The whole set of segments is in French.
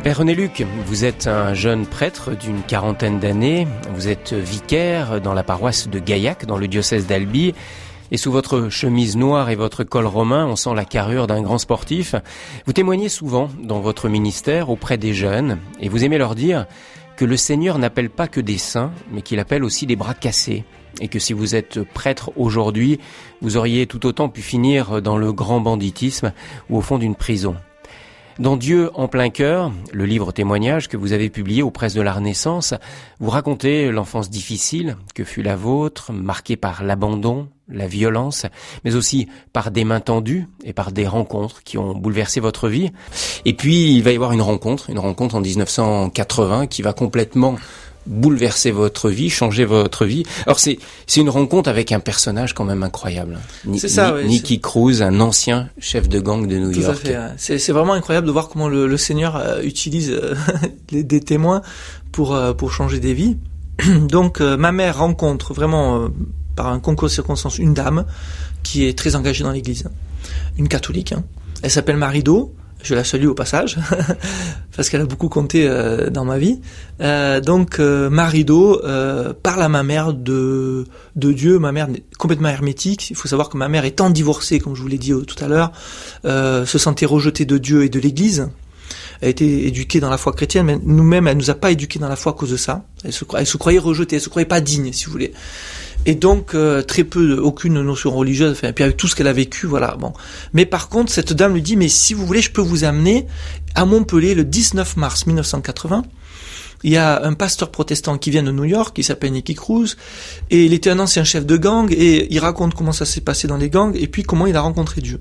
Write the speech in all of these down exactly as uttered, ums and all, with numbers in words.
Père René Luc, vous êtes un jeune prêtre d'une quarantaine d'années, vous êtes vicaire dans la paroisse de Gaillac, dans le diocèse d'Albi, et sous votre chemise noire et votre col romain, on sent la carrure d'un grand sportif. Vous témoignez souvent dans votre ministère auprès des jeunes, et vous aimez leur dire que le Seigneur n'appelle pas que des saints, mais qu'il appelle aussi des bras cassés, et que si vous êtes prêtre aujourd'hui, vous auriez tout autant pu finir dans le grand banditisme ou au fond d'une prison. Dans Dieu en plein cœur, le livre témoignage que vous avez publié aux presses de la Renaissance, vous racontez l'enfance difficile que fut la vôtre, marquée par l'abandon, la violence, mais aussi par des mains tendues et par des rencontres qui ont bouleversé votre vie. Et puis, il va y avoir une rencontre, une rencontre en dix-neuf cent quatre-vingts qui va complètement bouleverser votre vie, changer votre vie. Alors c'est c'est une rencontre avec un personnage quand même incroyable. Ni, c'est ça, Ni, ouais, Nicky c'est... Cruz, un ancien chef de gang de New Tout York. À fait, ouais. c'est, c'est vraiment incroyable de voir comment le, le Seigneur euh, utilise euh, les, des témoins pour euh, pour changer des vies. Donc euh, ma mère rencontre vraiment euh, par un concours de circonstances une dame qui est très engagée dans l'Église, une catholique. Hein. Elle s'appelle Marido. Je la salue au passage, parce qu'elle a beaucoup compté euh, dans ma vie. Euh, donc, euh, Marido euh, parle à ma mère de de Dieu. Ma mère est complètement hermétique. Il faut savoir que ma mère, étant divorcée, comme je vous l'ai dit euh, tout à l'heure, euh, se sentait rejetée de Dieu et de l'Église. Elle a été éduquée dans la foi chrétienne, mais nous-mêmes, elle nous a pas éduqués dans la foi à cause de ça. Elle se, elle se croyait rejetée, elle se croyait pas digne, si vous voulez. Et donc euh, très peu, aucune notion religieuse. Enfin, et puis avec tout ce qu'elle a vécu, voilà. Bon. Mais par contre, cette dame lui dit, mais si vous voulez, je peux vous amener à Montpellier le dix-neuf mars mille neuf cent quatre-vingts. Il y a un pasteur protestant qui vient de New York, qui s'appelle Nicky Cruz, et il était un ancien chef de gang, et il raconte comment ça s'est passé dans les gangs, et puis comment il a rencontré Dieu.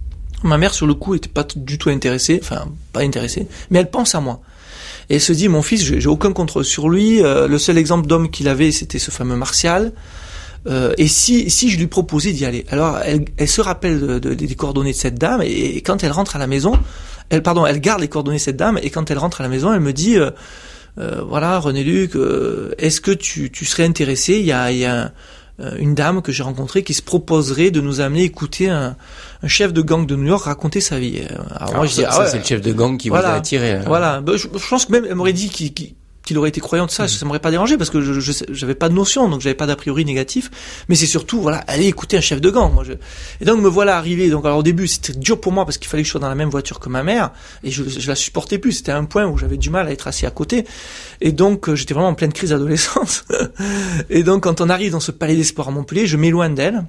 Ma mère, sur le coup, était pas du tout intéressée, enfin, pas intéressée, mais elle pense à moi. Et elle se dit, mon fils, j'ai, j'ai aucun contrôle sur lui, euh, le seul exemple d'homme qu'il avait, c'était ce fameux Martial, euh, et si si je lui proposais d'y aller. Alors, elle, elle se rappelle de, de, des coordonnées de cette dame, et, et quand elle rentre à la maison, elle, pardon, elle garde les coordonnées de cette dame, et quand elle rentre à la maison, elle me dit, euh, euh, voilà, René Luc, euh, est-ce que tu, tu serais intéressé? Il y a, il y a un, une dame que j'ai rencontrée qui se proposerait de nous amener écouter un, un chef de gang de New York raconter sa vie. Alors, Alors moi, je ça, dis, ah ça ouais, c'est le chef de gang qui voilà, vous a attiré. Hein. Voilà, ben, je, je pense que même elle m'aurait dit qu'il, qu'il, qu'il aurait été croyant de ça, mmh. ça m'aurait pas dérangé parce que je, je j'avais pas de notion, donc j'avais pas d'a priori négatif. Mais c'est surtout, voilà, aller écouter un chef de gang. Moi, je... Et donc me voilà arrivé. Donc alors au début c'était dur pour moi parce qu'il fallait que je sois dans la même voiture que ma mère et je, je la supportais plus. C'était un point où j'avais du mal à être assis à côté. Et donc euh, j'étais vraiment en pleine crise d'adolescence. Et donc quand on arrive dans ce palais des sports à Montpellier, je m'éloigne d'elle.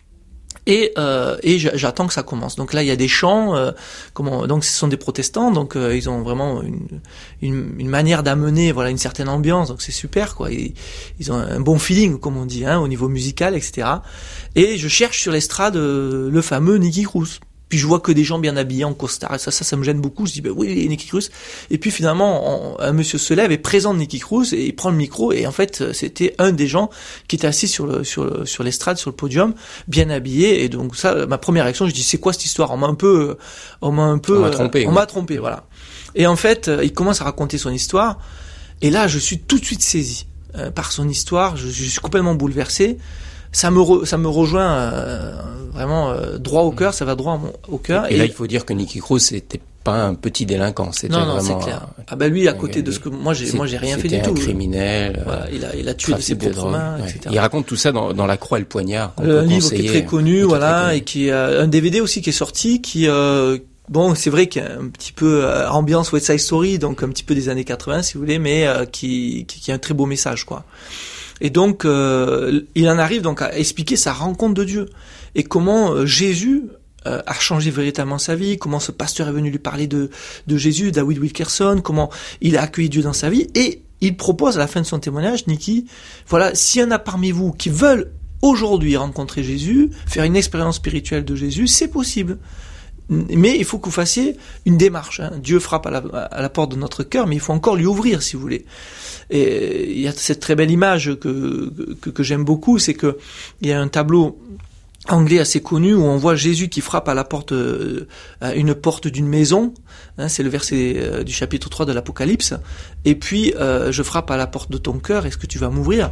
Et, euh, et j'attends que ça commence. Donc là, il y a des chants. Euh, comment, donc ce sont des protestants. Donc euh, ils ont vraiment une, une, une manière d'amener, voilà, une certaine ambiance. Donc c'est super, quoi. Ils, ils ont un bon feeling, comme on dit, hein, au niveau musical, et cetera. Et je cherche sur l'estrade euh, le fameux Nicky Cruz. Puis je vois que des gens bien habillés en costard, et ça, ça, ça me gêne beaucoup. Je dis, ben oui, Nicky Cruz. Et puis finalement, on, un monsieur se lève et présente Nicky Cruz, et il prend le micro, et en fait, c'était un des gens qui était assis sur le, sur le, sur l'estrade, sur le podium, bien habillé. Et donc ça, ma première réaction, je dis, c'est quoi cette histoire? On m'a un peu, on m'a un peu, on m'a trompé. On m'a trompé, voilà. Et en fait, il commence à raconter son histoire, et là, je suis tout de suite saisi euh, par son histoire. Je, je suis complètement bouleversé. Ça me re, ça me rejoint euh, vraiment euh, droit au cœur, ça va droit mon, au cœur. Et, et là, il faut dire que Nicky Cruz c'était pas un petit délinquant, c'était non, non, vraiment. C'est clair. Ah bah lui, à côté de ce que moi j'ai, moi j'ai rien fait du tout. C'était un criminel. Voilà, il a, il a tué de ses propres mains, ouais. et cetera. Il raconte tout ça dans, dans La Croix et le Poignard. Un livre qui est très connu, voilà, et qui a un D V D aussi qui est sorti, qui euh, bon, c'est vrai qu'il y a un petit peu euh, ambiance West Side Story, donc un petit peu des années quatre-vingts si vous voulez, mais euh, qui, qui, qui a un très beau message, quoi. Et donc, euh, il en arrive donc à expliquer sa rencontre de Dieu et comment euh, Jésus euh, a changé véritablement sa vie, comment ce pasteur est venu lui parler de, de Jésus, David Wilkerson, comment il a accueilli Dieu dans sa vie. Et il propose à la fin de son témoignage, Nicky, voilà, s'il y en a parmi vous qui veulent aujourd'hui rencontrer Jésus, faire une expérience spirituelle de Jésus, c'est possible. Mais il faut que vous fassiez une démarche. Hein. Dieu frappe à la, à la porte de notre cœur, mais il faut encore lui ouvrir, si vous voulez. Et il y a cette très belle image que que, que j'aime beaucoup, c'est que il y a un tableau anglais assez connu où on voit Jésus qui frappe à la porte, euh, à une porte d'une maison. Hein, c'est le verset euh, du chapitre trois de l'Apocalypse. Et puis, euh, je frappe à la porte de ton cœur. Est-ce que tu vas m'ouvrir?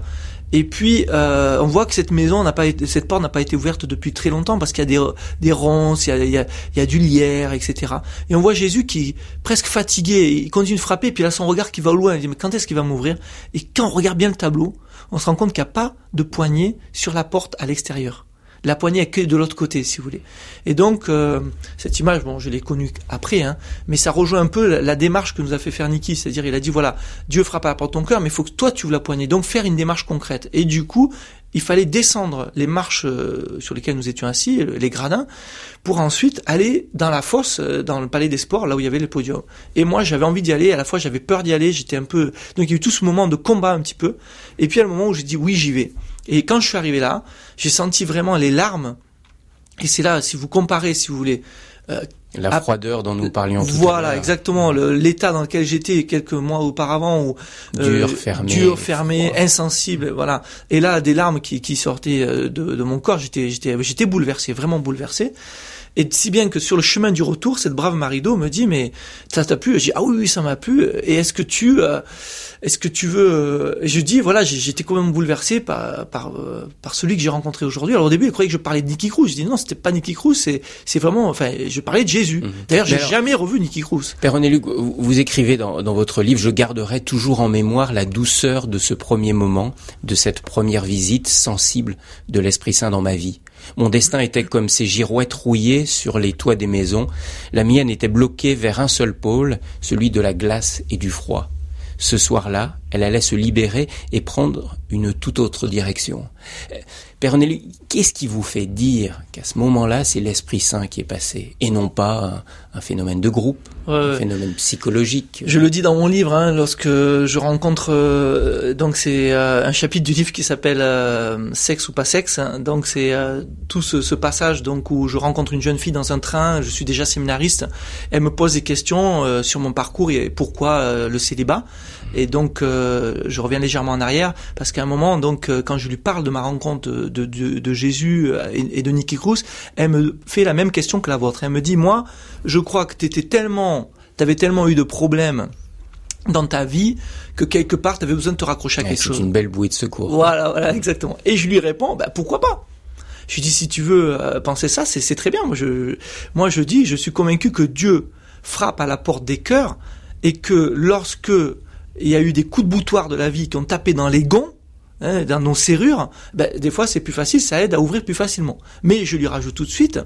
Et puis euh, on voit que cette maison n'a pas été, cette porte n'a pas été ouverte depuis très longtemps parce qu'il y a des des ronces, il y a il y a, il y a du lierre, et cetera. Et on voit Jésus qui presque fatigué, il continue de frapper, puis il a son regard qui va au loin, il dit mais quand est-ce qu'il va m'ouvrir? Et quand on regarde bien le tableau, on se rend compte qu'il n'y a pas de poignée sur la porte à l'extérieur. La poignée est que de l'autre côté, si vous voulez. Et donc, euh, cette image, bon, je l'ai connue après, hein, mais ça rejoint un peu la, la démarche que nous a fait faire Niki. C'est-à-dire, il a dit, voilà, Dieu frappe à la porte de ton cœur, mais il faut que toi, tu ouvres la poignée. Donc, faire une démarche concrète. Et du coup, il fallait descendre les marches euh, sur lesquelles nous étions assis, les gradins, pour ensuite aller dans la fosse, euh, dans le palais des sports, là où il y avait le podium. Et moi, j'avais envie d'y aller, à la fois, j'avais peur d'y aller, j'étais un peu... Donc, il y a eu tout ce moment de combat un petit peu. Et puis, à le moment où j'ai dit, oui, j'y vais. Et quand je suis arrivé là, j'ai senti vraiment les larmes. Et c'est là, si vous comparez, si vous voulez... Euh, la froideur dont nous parlions tout à l'heure. Voilà, exactement. Le, l'état dans lequel j'étais quelques mois auparavant, où euh, dur, fermé, dur, fermé, froid. Insensible, voilà. Et là, des larmes qui, qui sortaient de, de mon corps. J'étais, j'étais, j'étais bouleversé, vraiment bouleversé. Et si bien que sur le chemin du retour, cette brave Marido me dit, mais ça t'a plu? Je dis, ah oui, oui, ça m'a plu. Et est-ce que tu, euh, est-ce que tu veux, euh... et je dis, voilà, j'étais quand même bouleversé par, par, euh, par celui que j'ai rencontré aujourd'hui. Alors au début, il croyait que je parlais de Nicky Cruz. Je dis, non, c'était pas Nicky Cruz, c'est, c'est vraiment, enfin, je parlais de Jésus. Mmh. D'ailleurs, j'ai alors, jamais revu Nicky Cruz. Père René Luc, vous, vous écrivez dans, dans votre livre, je garderai toujours en mémoire la douceur de ce premier moment, de cette première visite sensible de l'Esprit Saint dans ma vie. Mon destin était comme ces girouettes rouillées sur les toits des maisons. La mienne était bloquée vers un seul pôle, celui de la glace et du froid. Ce soir-là, elle allait se libérer et prendre une toute autre direction. Père René Luc, qu'est-ce qui vous fait dire qu'à ce moment-là, c'est l'Esprit Saint qui est passé, et non pas un, un phénomène de groupe, ouais, un ouais. phénomène psychologique? Je le dis dans mon livre, hein, lorsque je rencontre, euh, donc c'est euh, un chapitre du livre qui s'appelle euh, Sexe ou pas sexe. Hein, donc c'est euh, tout ce, ce passage donc où je rencontre une jeune fille dans un train. Je suis déjà séminariste. Elle me pose des questions euh, sur mon parcours et pourquoi euh, le célibat. Et donc euh, je reviens légèrement en arrière parce qu'à un moment, donc euh, quand je lui parle de ma rencontre de, de, de, de Jésus et, et de Nicky Cruz, elle me fait la même question que la vôtre. Elle me dit, moi, je crois que t'étais tellement, t'avais tellement eu de problèmes dans ta vie que quelque part t'avais besoin de te raccrocher à quelque c'est chose. C'est une belle bouée de secours. Voilà, voilà, exactement. Et je lui réponds, bah pourquoi pas. Je lui dis, si tu veux euh, penser ça, c'est, c'est très bien. Moi je, moi je dis, je suis convaincu que Dieu frappe à la porte des cœurs et que lorsque il y a eu des coups de boutoir de la vie qui ont tapé dans les gonds, hein, dans nos serrures, ben, des fois c'est plus facile, ça aide à ouvrir plus facilement. Mais je lui rajoute tout de suite,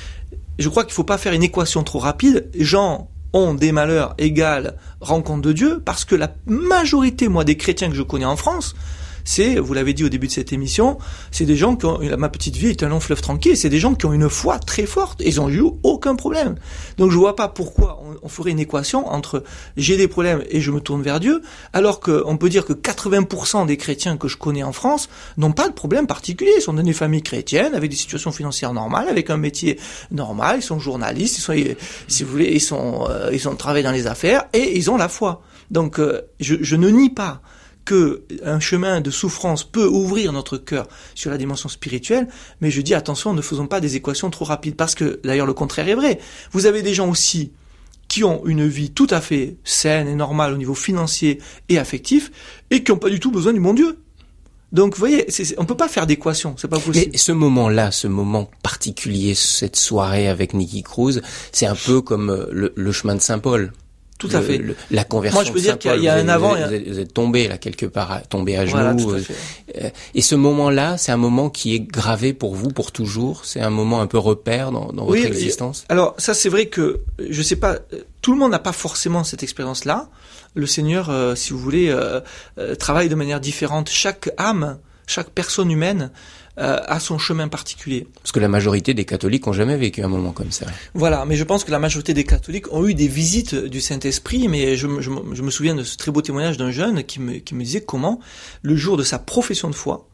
je crois qu'il ne faut pas faire une équation trop rapide. Les gens ont des malheurs égales rencontre de Dieu, parce que la majorité, moi, des chrétiens que je connais en France, c'est, vous l'avez dit au début de cette émission, c'est des gens qui ont, ma petite vie est un long fleuve tranquille, c'est des gens qui ont une foi très forte, et ils n'ont eu aucun problème. Donc je vois pas pourquoi on, on ferait une équation entre j'ai des problèmes et je me tourne vers Dieu, alors qu'on peut dire que quatre-vingts pour cent des chrétiens que je connais en France n'ont pas de problème particulier, ils sont dans des familles chrétiennes, avec des situations financières normales, avec un métier normal, ils sont journalistes, ils sont, si vous voulez, ils sont, euh, ils ont travaillé dans les affaires, et ils ont la foi. Donc euh, je, je ne nie pas que un chemin de souffrance peut ouvrir notre cœur sur la dimension spirituelle, mais je dis attention, ne faisons pas des équations trop rapides, parce que d'ailleurs le contraire est vrai. Vous avez des gens aussi qui ont une vie tout à fait saine et normale au niveau financier et affectif, et qui n'ont pas du tout besoin du bon Dieu. Donc vous voyez, c'est, on peut pas faire d'équation, c'est pas possible. Mais ce moment-là, ce moment particulier, cette soirée avec Nicky Cruz, c'est un peu comme le, le chemin de Saint-Paul. Tout à le, fait. Le, la conversion. Moi, je peux dire qu'il y a, il y a un vous avant. Êtes, vous, êtes, vous êtes tombé là quelque part, tombé à voilà, genoux. Tout à fait. Euh, et ce moment-là, c'est un moment qui est gravé pour vous pour toujours. C'est un moment un peu repère dans, dans oui, votre existence. Alors ça, c'est vrai que je sais pas. Tout le monde n'a pas forcément cette expérience-là. Le Seigneur, euh, si vous voulez, euh, euh, travaille de manière différente. Chaque âme, chaque personne humaine euh, a son chemin particulier. Parce que la majorité des catholiques ont jamais vécu un moment comme ça. Voilà, mais je pense que la majorité des catholiques ont eu des visites du Saint-Esprit, mais je, je, je me souviens de ce très beau témoignage d'un jeune qui me, qui me disait comment, le jour de sa profession de foi,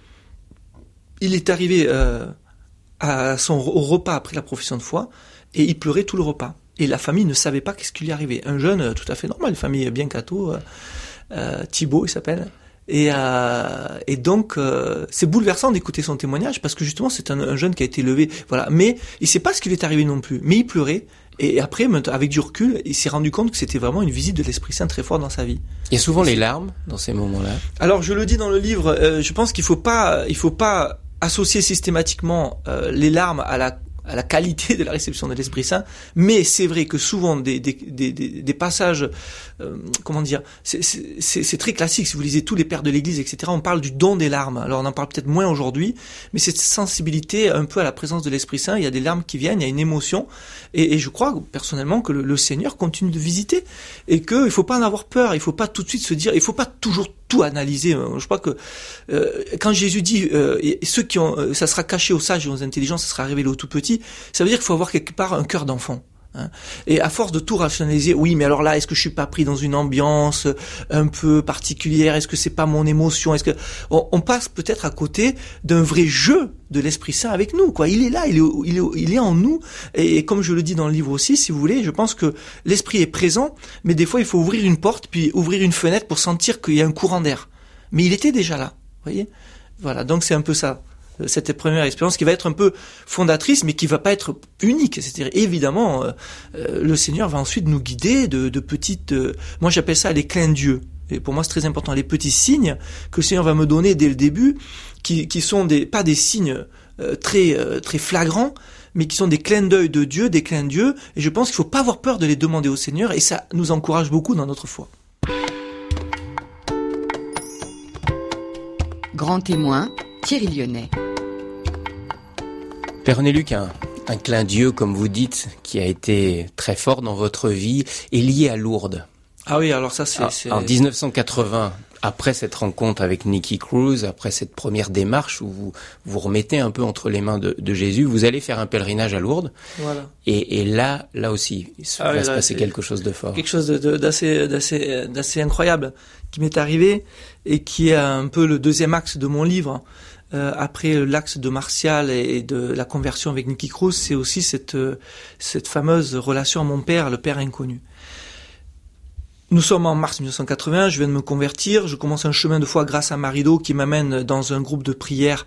il est arrivé euh, à son, au repas après la profession de foi, et il pleurait tout le repas. Et la famille ne savait pas qu'est-ce qui lui arrivait. Un jeune tout à fait normal, une famille bien catho, euh, euh, Thibaut il s'appelle. Et, euh, et donc euh, c'est bouleversant d'écouter son témoignage, parce que justement c'est un, un jeune qui a été élevé, voilà. Mais il sait pas ce qui lui est arrivé non plus. Mais il pleurait, Et après, avec du recul, il s'est rendu compte que c'était vraiment une visite de l'Esprit Saint très forte dans sa vie. Il y a souvent les larmes dans ces moments-là. Alors, je le dis dans le livre, euh, je pense qu'il faut pas, il faut pas associer systématiquement euh, les larmes à la à la qualité de la réception de l'Esprit Saint, mais c'est vrai que souvent des des des des, des passages, euh, comment dire, c'est, c'est c'est très classique. Si vous lisez tous les pères de l'Église, et cetera, on parle du don des larmes. Alors on en parle peut-être moins aujourd'hui, mais cette sensibilité un peu à la présence de l'Esprit Saint, il y a des larmes qui viennent, il y a une émotion, et, et je crois personnellement que le, le Seigneur continue de visiter et que il faut pas en avoir peur, il faut pas tout de suite se dire, il faut pas toujours tout analyser. Je crois que euh, quand Jésus dit euh, ceux qui ont, euh, ça sera caché aux sages et aux intelligents, ça sera révélé aux tout petits, ça veut dire qu'il faut avoir quelque part un cœur d'enfant. Hein. Et à force de tout rationaliser, oui, mais alors là, est-ce que je suis pas pris dans une ambiance un peu particulière? Est-ce que c'est pas mon émotion? Est-ce que on, on passe peut-être à côté d'un vrai jeu de l'Esprit Saint avec nous, quoi. Il est là, il est, il est, il est en nous. Et, et comme je le dis dans le livre aussi, si vous voulez, je pense que l'Esprit est présent, mais des fois, il faut ouvrir une porte puis ouvrir une fenêtre pour sentir qu'il y a un courant d'air. Mais il était déjà là, vous voyez. Voilà, donc c'est un peu ça. Cette première expérience qui va être un peu fondatrice, mais qui va pas être unique. C'est-à-dire, évidemment, euh, euh, le Seigneur va ensuite nous guider de, de petites... Euh, moi, j'appelle ça les clins d'yeux. Et pour moi, c'est très important. Les petits signes que le Seigneur va me donner dès le début, qui, qui sont des, pas des signes euh, très, euh, très flagrants, mais qui sont des clins d'œil de Dieu, des clins d'yeux. Et je pense qu'il faut pas avoir peur de les demander au Seigneur, et ça nous encourage beaucoup dans notre foi. Grand témoin, Thierry Lyonnais. Père René Luc, un, un clin d'yeux, comme vous dites, qui a été très fort dans votre vie, est lié à Lourdes. Ah oui, alors ça c'est... En, c'est... en dix-neuf cent quatre-vingts, après cette rencontre avec Nicky Cruz, après cette première démarche où vous vous remettez un peu entre les mains de, de Jésus, vous allez faire un pèlerinage à Lourdes. Voilà. Et, et là, là aussi, il ah va oui, se là, passer quelque chose de fort. Quelque chose de, de, d'assez, d'assez, d'assez incroyable qui m'est arrivé et qui est un peu le deuxième axe de mon livre. Euh, après l'axe de Martial et de la conversion avec Nicky Cruz, c'est aussi cette, cette fameuse relation à mon père, le père inconnu. Nous sommes en mars dix-neuf cent quatre-vingts, je viens de me convertir, je commence un chemin de foi grâce à Marido qui m'amène dans un groupe de prière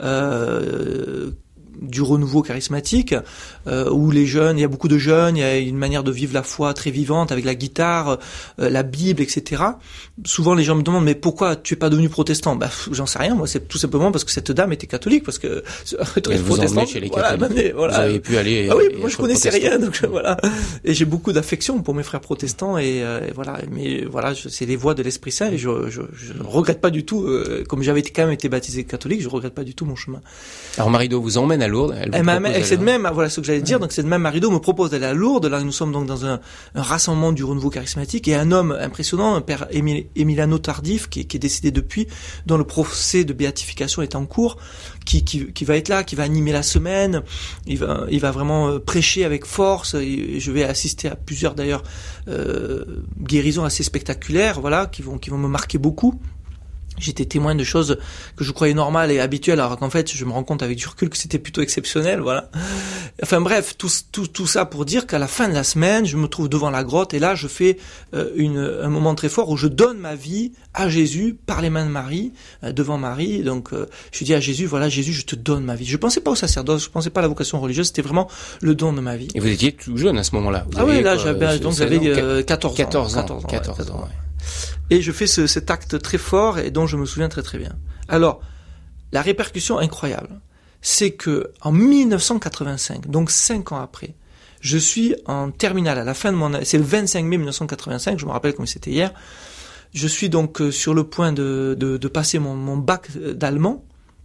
euh, du renouveau charismatique, euh, où les jeunes, il y a beaucoup de jeunes, il y a une manière de vivre la foi très vivante avec la guitare, euh, la Bible, et cetera. Souvent les gens me demandent mais pourquoi tu es pas devenu protestant? Bah j'en sais rien, moi c'est tout simplement parce que cette dame était catholique, parce que être protestant, chez les voilà, mais, voilà. Vous avez pu aller. Ah oui, moi je connaissais rien, donc voilà. Et j'ai beaucoup d'affection pour mes frères protestants et, euh, et voilà. Mais voilà, je, c'est les voies de l'Esprit Saint et je, je, je regrette pas du tout, euh, comme j'avais quand même été baptisé catholique, je regrette pas du tout mon chemin. Alors Marido vous emmène à Lourdes. Elle, elle m'amène, et cette même, voilà ce que j'allais dire, ouais. Donc cette même Marido me propose d'aller à Lourdes. Là, nous sommes donc dans un, un rassemblement du renouveau charismatique et un homme impressionnant, un père Émile, Emiliano Tardif, qui, qui est décédé depuis, dont le procès de béatification est en cours, qui, qui, qui va être là, qui va animer la semaine. Il va, il va vraiment prêcher avec force. Et je vais assister à plusieurs d'ailleurs euh, guérisons assez spectaculaires, voilà, qui vont, qui vont me marquer beaucoup. J'étais témoin de choses que je croyais normales et habituelles, alors qu'en fait, je me rends compte avec du recul que c'était plutôt exceptionnel, voilà. Enfin bref, tout, tout, tout ça pour dire qu'à la fin de la semaine, je me trouve devant la grotte et là, je fais euh, une, un moment très fort où je donne ma vie à Jésus par les mains de Marie, euh, devant Marie. Donc, euh, je dis à Jésus, voilà, Jésus, je te donne ma vie. Je pensais pas au sacerdoce, je pensais pas à la vocation religieuse, c'était vraiment le don de ma vie. Et vous étiez tout jeune à ce moment-là. Vous ah oui, là, quoi, j'avais, donc j'avais euh, quatorze ans. quatorze ans. quatorze ans, quatorze ouais, ans, ouais. Et je fais ce, cet acte très fort et dont je me souviens très très bien. Alors, la répercussion incroyable, c'est que en dix-neuf cent quatre-vingt-cinq, donc cinq ans après, je suis en terminale à la fin de mon, c'est le vingt-cinq mai dix-neuf cent quatre-vingt-cinq, je me rappelle comme c'était hier. Je suis donc sur le point de, de, de passer mon, mon bac d'allemand.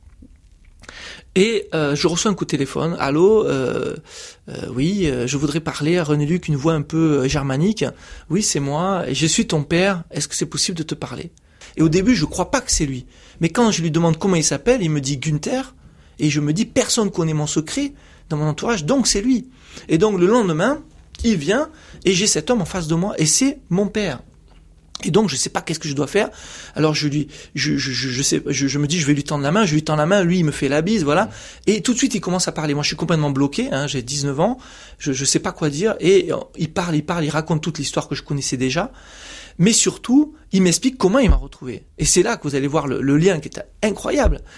Et euh, je reçois un coup de téléphone. Allô, euh, euh, oui, euh, je voudrais parler à René Luc, une voix un peu euh, germanique. Oui, c'est moi. Et je suis ton père. Est-ce que c'est possible de te parler? Et au début, je crois pas que c'est lui. Mais quand je lui demande comment il s'appelle, il me dit Günther. Et je me dis personne connaît mon secret dans mon entourage, donc c'est lui. Et donc le lendemain, il vient et j'ai cet homme en face de moi et c'est mon père. Et donc je sais pas qu'est-ce que je dois faire. Alors je lui, je, je, je, je sais, je, je me dis je vais lui tendre la main. Je lui tends la main, lui il me fait la bise, voilà. Et tout de suite il commence à parler. Moi je suis complètement bloqué, hein, j'ai dix-neuf ans, je, je sais pas quoi dire. Et il parle, il parle, il raconte toute l'histoire que je connaissais déjà. Mais surtout, il m'explique comment il m'a retrouvé. Et c'est là que vous allez voir le, le lien qui est incroyable.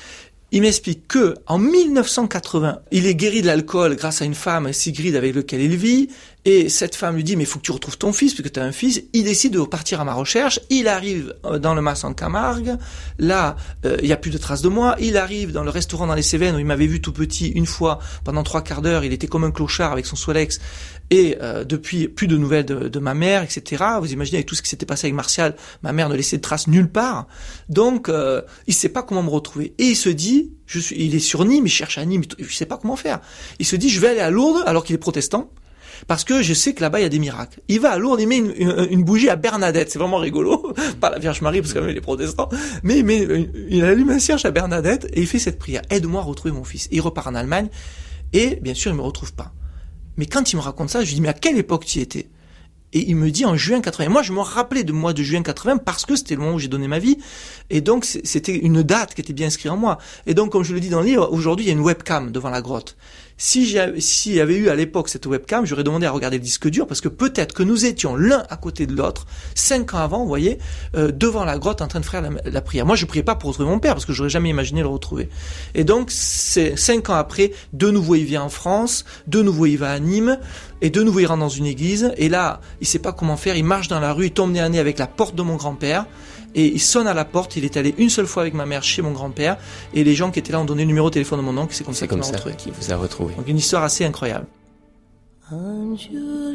il m'explique que en mille neuf cent quatre-vingts, il est guéri de l'alcool grâce à une femme, Sigrid, avec laquelle il vit. Et cette femme lui dit, mais il faut que tu retrouves ton fils, puisque tu as un fils. Il décide de partir à ma recherche. Il arrive dans le Mas en Camargue. Là, euh, il n'y a plus de traces de moi. Il arrive dans le restaurant dans les Cévennes, où il m'avait vu tout petit une fois, pendant trois quarts d'heure. Il était comme un clochard avec son Solex. Et euh, depuis, plus de nouvelles de, de ma mère, et cetera. Vous imaginez, avec tout ce qui s'était passé avec Martial, ma mère ne laissait de traces nulle part. Donc, euh, il sait pas comment me retrouver. Et il se dit, je suis, il est sur Nîmes, il cherche à Nîmes, il sait pas comment faire. Il se dit, je vais aller à Lourdes, alors qu'il est protestant. Parce que je sais que là-bas, il y a des miracles. Il va à Lourdes, il met une, une, une bougie à Bernadette. C'est vraiment rigolo. Pas la Vierge Marie, parce que les protestants. Mais il, met, il allume un cierge à Bernadette et il fait cette prière. Aide-moi à retrouver mon fils. Et il repart en Allemagne. Et, bien sûr, il me retrouve pas. Mais quand il me raconte ça, je lui dis, mais à quelle époque tu y étais? Et il me dit en juin quatre-vingts. Moi, je me rappelais de mois de juin quatre-vingts parce que c'était le moment où j'ai donné ma vie. Et donc, c'était une date qui était bien inscrite en moi. Et donc, comme je le dis dans le livre, aujourd'hui, il y a une webcam devant la grotte. Si j'ai, s'il y avait eu à l'époque cette webcam, j'aurais demandé à regarder le disque dur parce que peut-être que nous étions l'un à côté de l'autre, cinq ans avant, vous voyez, euh, devant la grotte en train de faire la, la prière. Moi, je priais pas pour retrouver mon père parce que j'aurais jamais imaginé le retrouver. Et donc, c'est cinq ans après, de nouveau, il vient en France, de nouveau, il va à Nîmes, et de nouveau, il rentre dans une église. Et là, il sait pas comment faire. Il marche dans la rue, il tombe nez à nez avec la porte de mon grand-père. Et il sonne à la porte, il est allé une seule fois avec ma mère chez mon grand-père, et les gens qui étaient là ont donné le numéro de téléphone de mon oncle, c'est comme ça qu'il m'a retrouvé. Qui vous a retrouvé. Donc une histoire assez incroyable. Un jour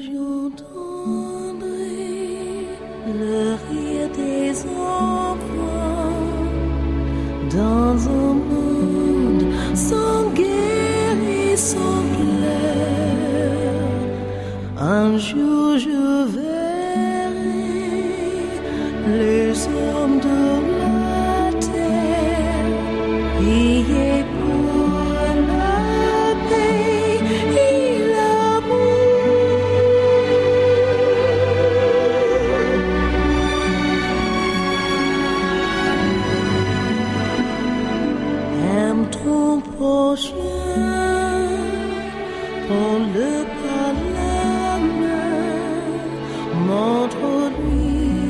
j'entendrai le rire des enfants dans un monde sans guerre et sans pleurs. Un jour je verrai les hommes de la terre prier pour la paix et l'amour. Aime ton prochain, prends-le par la main, montre-lui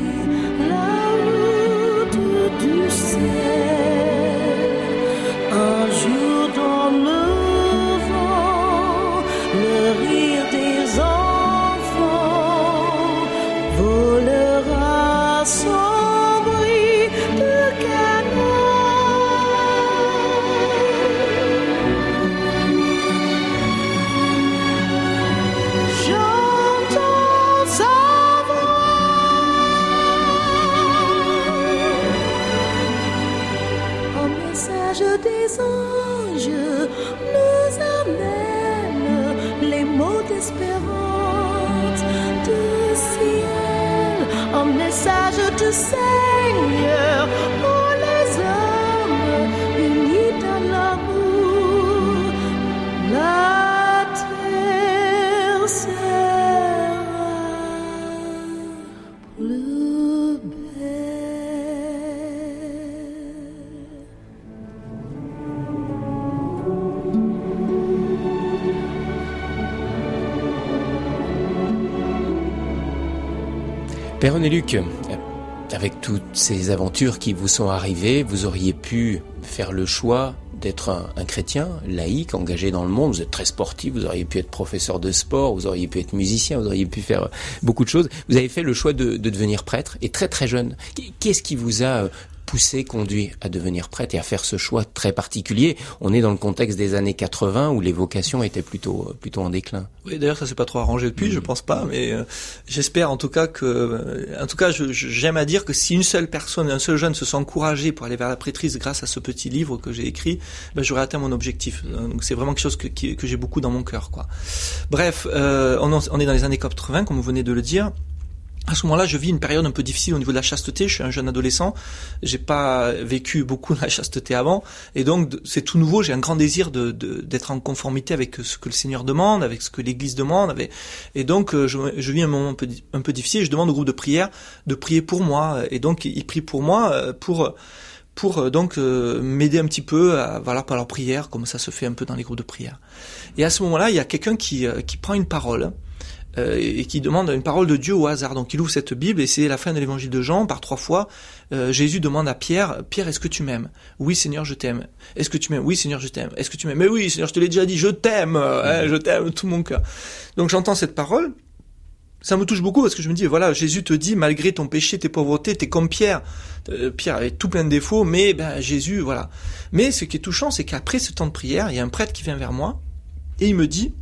du ciel. Un jour dans le vent, le rire des enfants volera sans bruit de canon. J'entends sa des anges nous amène les mots d'espérance du ciel, un message du Seigneur pour les hommes unis dans l'amour. La terre sera plus Père René Luc, avec toutes ces aventures qui vous sont arrivées, vous auriez pu faire le choix d'être un, un chrétien laïque, engagé dans le monde. Vous êtes très sportif, vous auriez pu être professeur de sport, vous auriez pu être musicien, vous auriez pu faire beaucoup de choses. Vous avez fait le choix de, de devenir prêtre, et très très jeune. Qu'est-ce qui vous a poussé, conduit à devenir prêtre et à faire ce choix très particulier? On est dans le contexte des années quatre-vingts où les vocations étaient plutôt plutôt en déclin. Oui, d'ailleurs, ça s'est pas trop arrangé depuis, mmh. je pense pas, mais euh, j'espère en tout cas que, en tout cas, je, je, j'aime à dire que si une seule personne, un seul jeune se sent encouragé pour aller vers la prêtrise grâce à ce petit livre que j'ai écrit, ben j'aurais atteint mon objectif. Donc c'est vraiment quelque chose que, que, que j'ai beaucoup dans mon cœur, quoi. Bref, euh, on, on est dans les années quatre-vingts, comme vous venez de le dire. À ce moment-là, je vis une période un peu difficile au niveau de la chasteté. Je suis un jeune adolescent. J'ai pas vécu beaucoup de la chasteté avant. Et donc, c'est tout nouveau. J'ai un grand désir de, de, d'être en conformité avec ce que le Seigneur demande, avec ce que l'Église demande. Avec... Et donc, je, je vis un moment un peu, un peu difficile. Je demande au groupe de prière de prier pour moi. Et donc, ils prient pour moi, pour, pour donc euh, m'aider un petit peu à, voilà, par leur prière, comme ça se fait un peu dans les groupes de prière. Et à ce moment-là, il y a quelqu'un qui, qui prend une parole. euh, et qui demande une parole de Dieu au hasard. Donc il ouvre cette Bible et c'est la fin de l'évangile de Jean, par trois fois, euh, Jésus demande à Pierre, Pierre, est-ce que tu m'aimes? Oui Seigneur, je t'aime. Est-ce que tu m'aimes? Oui Seigneur, je t'aime. Est-ce que tu m'aimes? Mais oui Seigneur, je te l'ai déjà dit, je t'aime, hein, je t'aime de tout mon cœur. Donc j'entends cette parole, ça me touche beaucoup parce que je me dis, voilà, Jésus te dit, malgré ton péché, tes pauvretés, t'es comme Pierre. Euh, Pierre avait tout plein de défauts, mais ben Jésus, voilà. Mais ce qui est touchant, c'est qu'après ce temps de prière, il y a un prêtre qui vient vers moi et il me dit,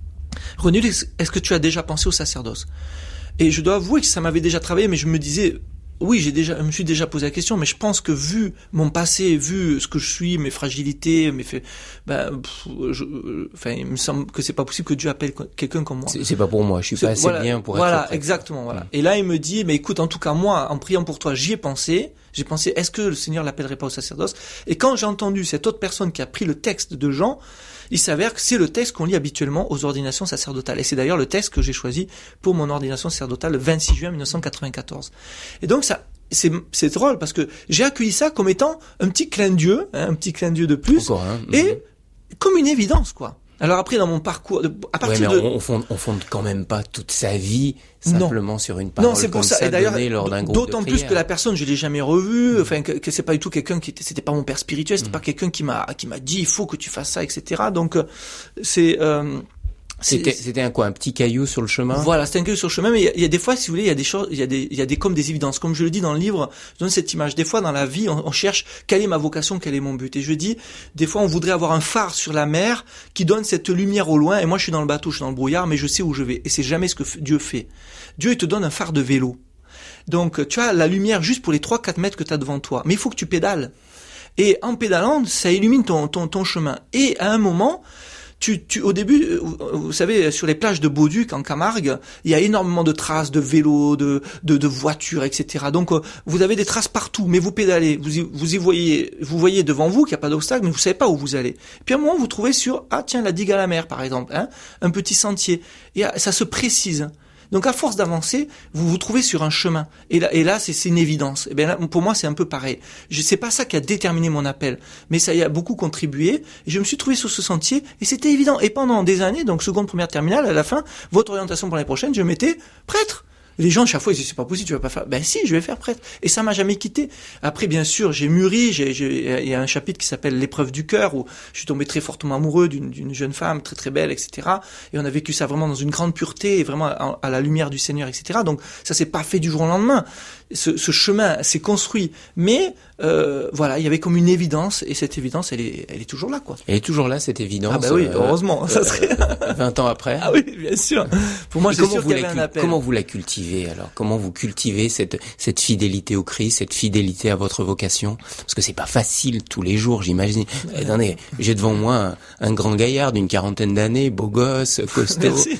René, est-ce que tu as déjà pensé au sacerdoce? Et je dois avouer que ça m'avait déjà travaillé, mais je me disais, oui, j'ai déjà, je me suis déjà posé la question, mais je pense que vu mon passé, vu ce que je suis, mes fragilités, mes faits, ben, pff, je, enfin, il me semble que c'est pas possible que Dieu appelle quelqu'un comme moi. C'est, c'est pas pour moi, je suis pas assez voilà, bien pour voilà, être. Voilà, exactement, voilà. Mmh. Et là, il me dit, mais écoute, en tout cas, moi, en priant pour toi, j'y ai pensé. J'ai pensé, est-ce que le Seigneur l'appellerait pas au sacerdoce? Et quand j'ai entendu cette autre personne qui a pris le texte de Jean, il s'avère que c'est le texte qu'on lit habituellement aux ordinations sacerdotales. Et c'est d'ailleurs le texte que j'ai choisi pour mon ordination sacerdotale le vingt-six juin mille neuf cent quatre-vingt-quatorze. Et donc ça, c'est, c'est drôle parce que j'ai accueilli ça comme étant un petit clin d'yeux, hein, un petit clin d'yeux de plus, Encore, hein, et mmh. comme une évidence, quoi. Alors après, dans mon parcours, à partir ouais, mais de... on fonde, on fonde quand même pas toute sa vie simplement non. sur une parole non, c'est pour comme ça. ça Et d'ailleurs, donnée lors d'un groupe d'autant de plus que la personne, je l'ai jamais revue. Enfin, que, que c'est pas du tout quelqu'un qui était, c'était pas mon père spirituel, c'était mmh. pas quelqu'un qui m'a, qui m'a dit il faut que tu fasses ça, et cetera. Donc c'est. Euh, C'était, c'était un quoi, un petit caillou sur le chemin? Voilà, c'était un caillou sur le chemin, mais il y, a, il y a des fois, si vous voulez, il y a des choses, il y a des, il y a des comme des évidences. Comme je le dis dans le livre, je donne cette image. Des fois, dans la vie, on, on cherche quelle est ma vocation, quel est mon but. Et je dis, des fois, on voudrait avoir un phare sur la mer qui donne cette lumière au loin. Et moi, je suis dans le bateau, je suis dans le brouillard, mais je sais où je vais. Et c'est jamais ce que Dieu fait. Dieu, il te donne un phare de vélo. Donc, tu as la lumière juste pour les trois quatre mètres que tu as devant toi. Mais il faut que tu pédales. Et en pédalant, ça illumine ton, ton, ton chemin. Et à un moment, Tu, tu, au début, vous savez, sur les plages de Bauduc, en Camargue, il y a énormément de traces de vélos, de, de, de voitures, et cetera. Donc, vous avez des traces partout, mais vous pédalez, vous y, vous y voyez, vous voyez devant vous qu'il n'y a pas d'obstacle, mais vous savez pas où vous allez. Puis à un moment, vous trouvez sur, ah tiens, la digue à la mer, par exemple, hein, un petit sentier. Et ça se précise. Donc à force d'avancer, vous vous trouvez sur un chemin. Et là, et là c'est, c'est une évidence. Et bien là, pour moi, c'est un peu pareil. Je, c'est pas ça qui a déterminé mon appel, mais ça y a beaucoup contribué. Et je me suis trouvé sur ce sentier et c'était évident. Et pendant des années, donc seconde, première, terminale, à la fin, votre orientation pour l'année prochaine, je m'étais prêtre. Les gens, chaque fois, ils disent, c'est pas possible, tu vas pas faire. Ben si, je vais faire prêtre. Et ça m'a jamais quitté. Après, bien sûr, j'ai mûri, j'ai, j'ai, il y a un chapitre qui s'appelle l'épreuve du cœur, où je suis tombé très fortement amoureux d'une, d'une jeune femme, très très belle, et cetera. Et on a vécu ça vraiment dans une grande pureté, et vraiment à, à la lumière du Seigneur, et cetera. Donc, ça s'est pas fait du jour au lendemain. Ce, ce chemin s'est construit. Mais, euh, voilà, il y avait comme une évidence, et cette évidence, elle est, elle est toujours là, quoi. Elle est toujours là, cette évidence. Ah bah oui, heureusement, euh, ça serait. vingt ans après. Ah oui, bien sûr. Pour moi, c'est sûr qu'il y avait un appel. Comment vous la cultivez, alors? Comment vous cultivez cette, cette fidélité au Christ, cette fidélité à votre vocation? Parce que c'est pas facile tous les jours, j'imagine. Ouais. Attendez, j'ai devant moi un, un grand gaillard d'une quarantaine d'années, beau gosse, costaud. Merci.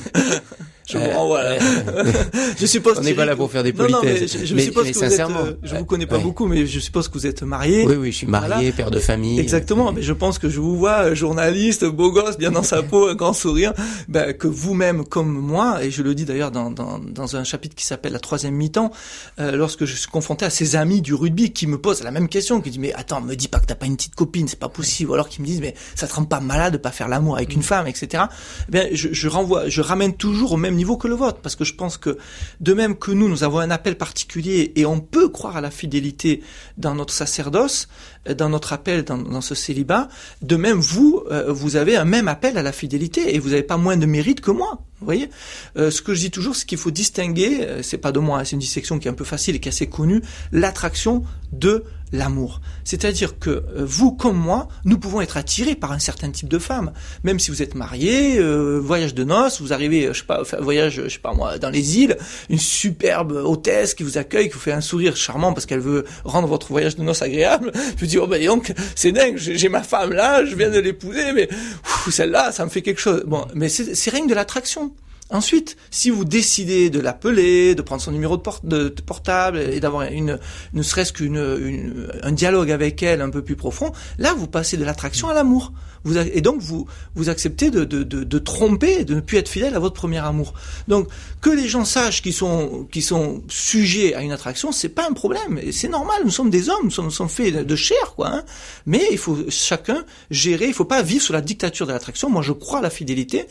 Je vous renvoie. Euh, je suppose. On n'est pas là pour faire des politesses. Non, non, mais je, je mais, suppose mais que sincèrement, vous êtes. Je ouais, vous connais pas ouais. beaucoup, mais je suppose que vous êtes marié. Oui, oui, je suis marié, voilà. Père de famille. Exactement. Mais je pense que je vous vois journaliste, beau gosse, bien dans sa peau, un grand sourire. Ben, que vous-même, comme moi, et je le dis d'ailleurs dans dans dans un chapitre qui s'appelle La troisième mi-temps, euh, lorsque je suis confronté à ces amis du rugby qui me posent la même question, qui disent mais attends, me dis pas que t'as pas une petite copine, c'est pas possible. Ou alors qui me disent mais ça te rend pas malade de pas faire l'amour avec une femme, et cetera. Ben, je, je renvoie, je ramène toujours au même niveau que le vôtre, parce que je pense que de même que nous, nous avons un appel particulier et on peut croire à la fidélité dans notre sacerdoce, dans notre appel, dans, dans ce célibat, de même vous, euh, vous avez un même appel à la fidélité et vous n'avez pas moins de mérite que moi. Vous voyez, euh, ce que je dis toujours, c'est qu'il faut distinguer, euh, c'est pas de moi, hein, c'est une dissection qui est un peu facile et qui est assez connue, l'attraction de l'amour. C'est-à-dire que euh, vous comme moi, nous pouvons être attirés par un certain type de femme. Même si vous êtes marié, euh, voyage de noces, vous arrivez, je sais pas, enfin, voyage, je sais pas moi, dans les îles, une superbe hôtesse qui vous accueille, qui vous fait un sourire charmant parce qu'elle veut rendre votre voyage de noces agréable. Je vous dis, oh ben donc, c'est dingue, j'ai, j'ai ma femme là, je viens de l'épouser, mais ouf, celle-là, ça me fait quelque chose. Bon, mais c'est, c'est rien que de l'attraction. Ensuite, si vous décidez de l'appeler, de prendre son numéro de, port- de, de portable et d'avoir une, ne serait-ce qu'une, une, un dialogue avec elle un peu plus profond, là, vous passez de l'attraction à l'amour. Vous, et donc, vous, vous acceptez de, de, de, de tromper, de ne plus être fidèle à votre premier amour. Donc, que les gens sachent qu'ils sont, qu'ils sont sujets à une attraction, c'est pas un problème. Et c'est normal. Nous sommes des hommes, nous sommes, nous sommes faits de chair, quoi, hein. Mais il faut chacun gérer, il faut pas vivre sous la dictature de l'attraction. Moi, je crois à la fidélité.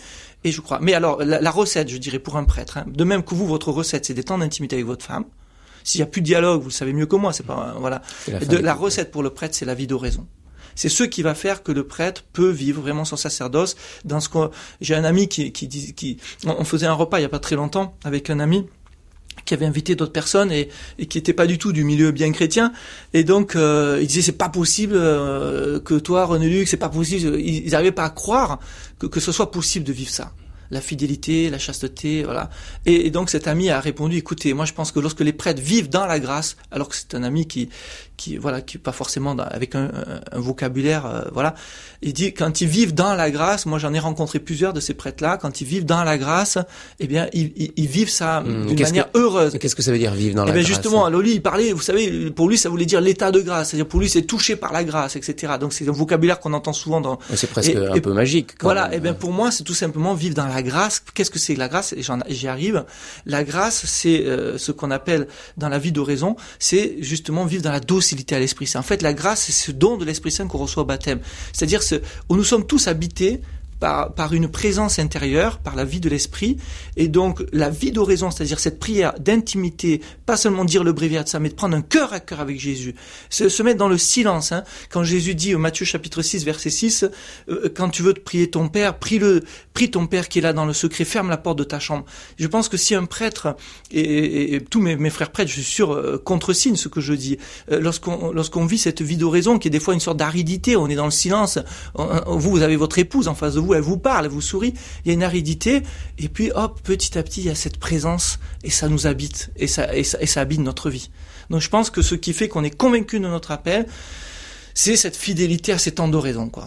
Et je crois. Mais alors, la, la recette, je dirais, pour un prêtre, hein, de même que vous, votre recette, c'est des temps d'intimité avec votre femme. S'il y a plus de dialogue, vous le savez mieux que moi, c'est pas, voilà. C'est la, de, la recette pour le prêtre, c'est la vie d'oraison. C'est ce qui va faire que le prêtre peut vivre vraiment son sacerdoce dans ce qu'on, j'ai un ami qui, qui dit, qui, on faisait un repas il y a pas très longtemps avec un ami qui avait invité d'autres personnes et, et qui n'étaient pas du tout du milieu bien chrétien. Et donc, euh, il disait, c'est pas possible euh, que toi, René Luc, c'est pas possible. Ils n'arrivaient pas à croire que, que ce soit possible de vivre ça. La fidélité, la chasteté, voilà. Et, et donc cet ami a répondu, écoutez, moi je pense que lorsque les prêtres vivent dans la grâce, alors que c'est un ami qui, qui, voilà, qui pas forcément dans, avec un, un, un vocabulaire, euh, voilà. Il dit, quand ils vivent dans la grâce, moi j'en ai rencontré plusieurs de ces prêtres-là, quand ils vivent dans la grâce, eh bien, ils, ils, ils vivent ça mmh, d'une manière que, heureuse. Qu'est-ce que ça veut dire vivre dans eh la bien, grâce? Justement, alors lui, il parlait, vous savez, pour lui, ça voulait dire l'état de grâce, c'est-à-dire pour lui, c'est touché par la grâce, et cetera. Donc c'est un vocabulaire qu'on entend souvent dans. C'est presque et, un et, peu magique. Quand voilà, même. Et bien pour moi, c'est tout simplement vivre dans la grâce. Qu'est-ce que c'est que la grâce? Et j'en, j'y arrive. La grâce, c'est euh, ce qu'on appelle dans la vie d'oraison, c'est justement vivre dans la docilité à l'Esprit Saint. En fait, la grâce, c'est ce don de l'Esprit Saint qu'on reçoit au baptême. C'est-à-dire ce, où nous sommes tous habités par, par une présence intérieure, par la vie de l'esprit, et donc la vie d'oraison, c'est-à-dire cette prière d'intimité, pas seulement dire le bréviaire de ça, mais de prendre un cœur à cœur avec Jésus, se, se mettre dans le silence, hein. Quand Jésus dit au Matthieu chapitre six, verset six, euh, quand tu veux te prier ton Père, prie-le, prie ton Père qui est là dans le secret, ferme la porte de ta chambre. Je pense que si un prêtre, et, et, et tous mes, mes frères prêtres, je suis sûr, euh, contresignent ce que je dis, euh, lorsqu'on, lorsqu'on vit cette vie d'oraison, qui est des fois une sorte d'aridité, on est dans le silence, on, vous, vous avez votre épouse en face de vous, elle vous parle, elle vous sourit, il y a une aridité, et puis hop, petit à petit, il y a cette présence, et ça nous habite, et ça, et ça, et ça habite notre vie. Donc je pense que ce qui fait qu'on est convaincu de notre appel, c'est cette fidélité à ces temps d'oraison, quoi.